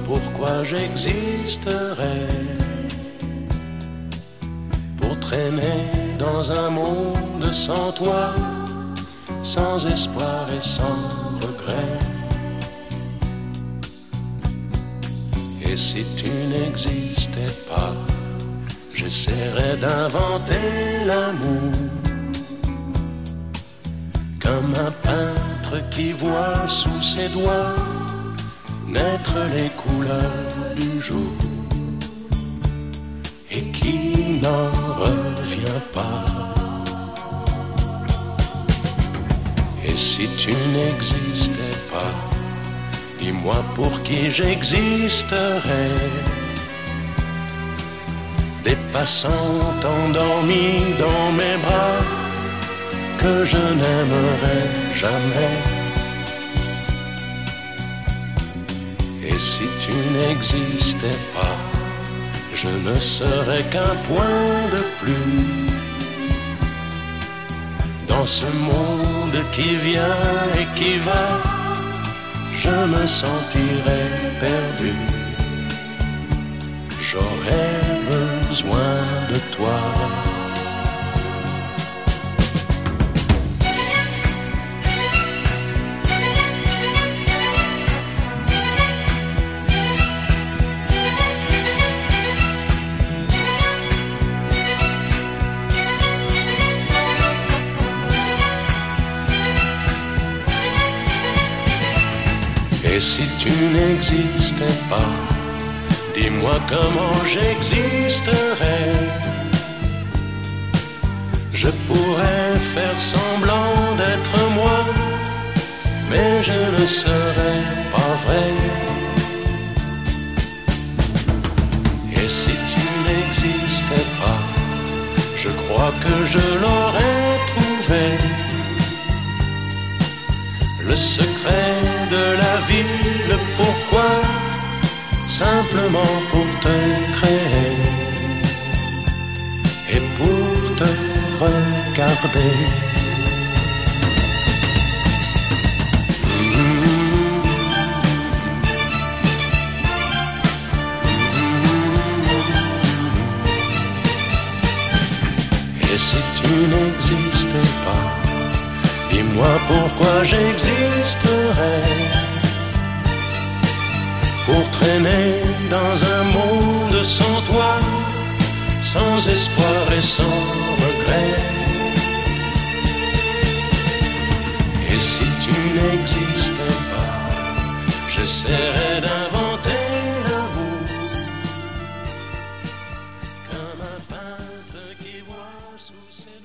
pourquoi j'existerais? Pour traîner dans un monde sans toi, sans espoir et sans regret. Et si tu n'existais pas, j'essaierais d'inventer l'amour, comme un peintre qui voit sous ses doigts naître les couleurs du jour et qui n'en revient pas. Et si tu n'existais pas, dis-moi pour qui j'existerais. Des passants endormis dans mes bras que je n'aimerais jamais. Et si tu n'existais pas, je ne serais qu'un point de plus dans ce monde qui vient et qui va. Je me sentirais perdu. J'aurais besoin de toi. Et si tu n'existais pas, dis-moi comment j'existerais. Je pourrais faire semblant d'être moi, mais je ne serais pas vrai. Et si tu n'existais pas, je crois que je l'aurais trouvé. Le secret de la vie, le pourquoi, simplement pour te créer et pour te regarder. Et si tu n'existais pas, dis-moi pourquoi j'existerais. Pour traîner dans un monde sans toi, sans espoir et sans regret. Et si tu n'existais pas, j'essaierais d'inventer l'amour, comme un peintre qui voit sous ses